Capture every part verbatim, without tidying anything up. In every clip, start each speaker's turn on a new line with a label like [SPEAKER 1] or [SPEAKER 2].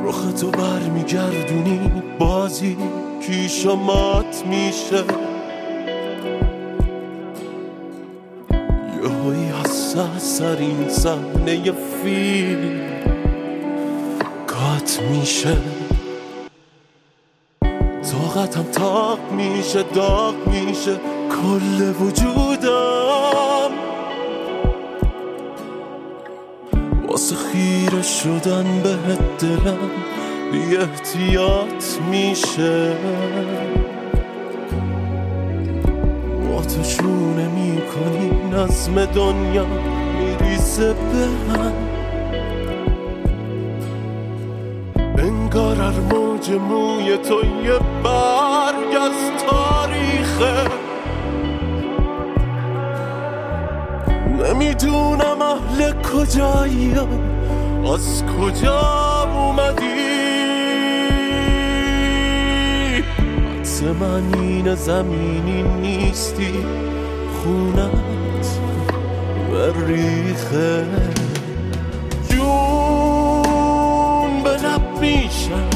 [SPEAKER 1] رخ تو بر میگردونی بازی کیشو مات میشه، یهویی حسه سر این صحنه فیلم کات میشه، طاقتم تاق میشه داغ میشه کل وجودم، واسه خیره شدن بهت دلم بی احتیاط میشه، با تو شونه میکنی نظم دنیا میریزه به هم، انگار هر موج موی تو یه برگ از تاریخه، نمیدونم اهل کجایی از کجا اومدی، زمین زمینی نیستی خونت مریخه، جون به لب میشن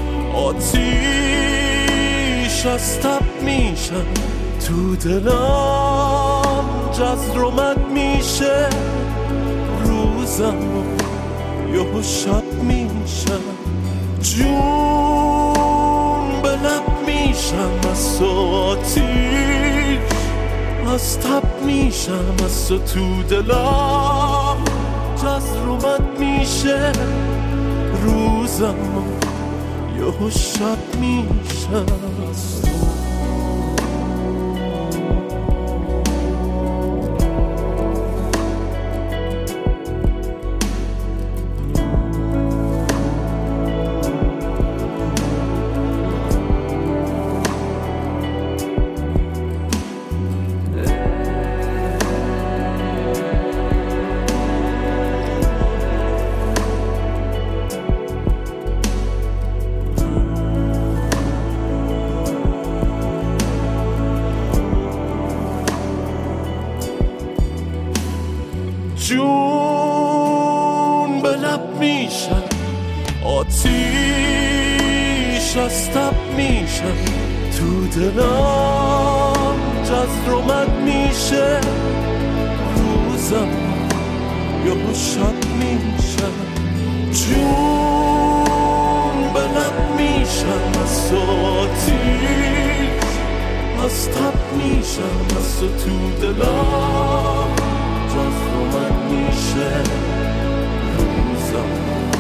[SPEAKER 1] آتیش از تب میشن تو دلم جزر و مد میشه، روزم یهو شب میشن، جون به لب میشم از تو آتیش از تب میشم از تو تو دلم جزر و مد میشه، روزم یهو شب میشم از تو. جون به لب میشن آتیش از تب میشن تو دلم جزر و مد میشه، روزم یهو شب میشن، جون به لب میشن از تو آتیش از تب میشن از تو تو دلم جزر و مد میشه، روزم